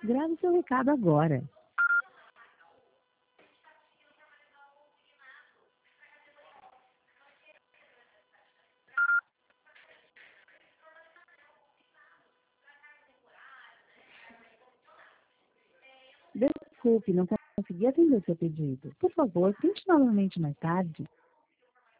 Grave seu recado agora. Desculpe, não consegui atender seu pedido. Por favor, tente novamente mais tarde.